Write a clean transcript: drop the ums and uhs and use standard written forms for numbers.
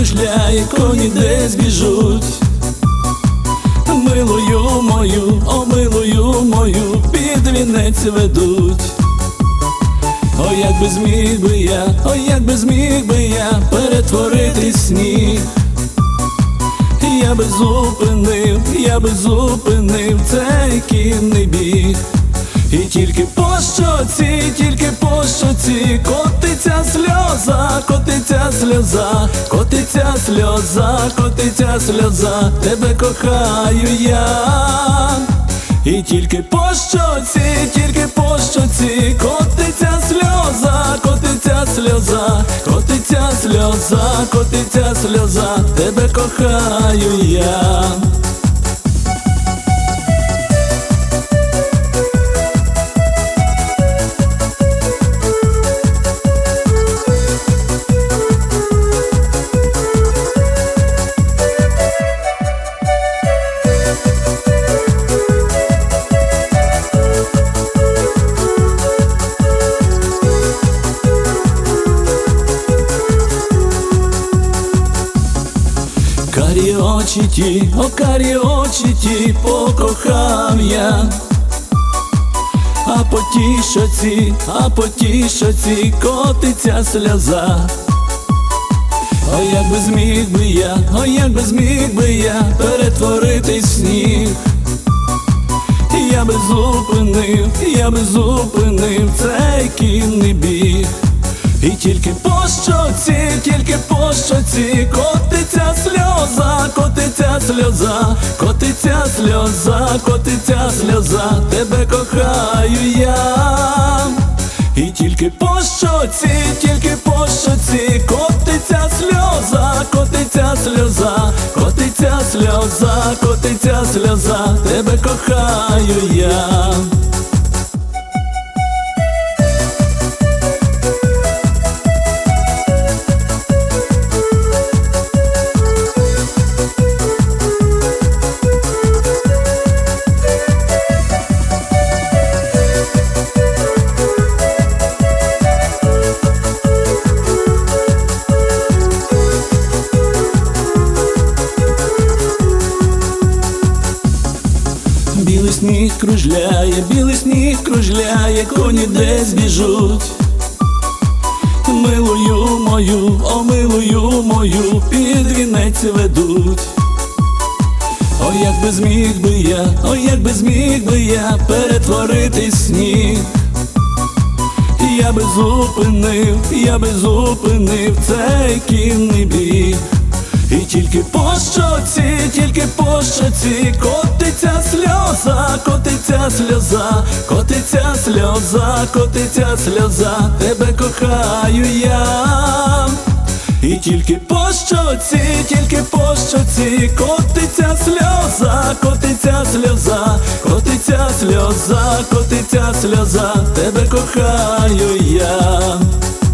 кружляє, коні десь біжуть. Милую мою, о милую мою, під вінець ведуть. О, як би зміг би я, о, як би зміг би я перетворити сніг. Я би зупинив цей кінний біг. І тільки по щоці котиться сльоза, котиться сльоза, котиться сльоза, котиться сльоза, тебе кохаю я. І тільки по щоці котиться сльоза, котиться сльоза, котиться сльоза, котиться сльоза, тебе кохаю я. Карі очі ті, о карі очі ті покохав я. А по тій щоці котиться сльоза. О, як би зміг би я, о, як би зміг би я перетворити сніг. Я би зупинив цей кінний біг. І тільки по щоці котиться сльоза, котиться сльоза, котиться сльоза, котиться сльоза, тебе кохаю я. І тільки по щоці котиться сльоза, котиться сльоза, котиться сльоза, котиться сльоза, тебе кохаю я. Білий сніг кружляє, коні десь біжуть. Милую мою, о милую мою, під вінець ведуть. О, як би зміг би я, о, як би зміг би я перетворити сніг. Я би зупинив цей кінний біг. І тільки по щоці котиться сльоза, котиться сльоза, котиться сльоза, котиться сльоза, тебе кохаю я. І тільки по щоці котиться сльоза, котиться сльоза, котиться сльоза, котиться сльоза, тебе кохаю я.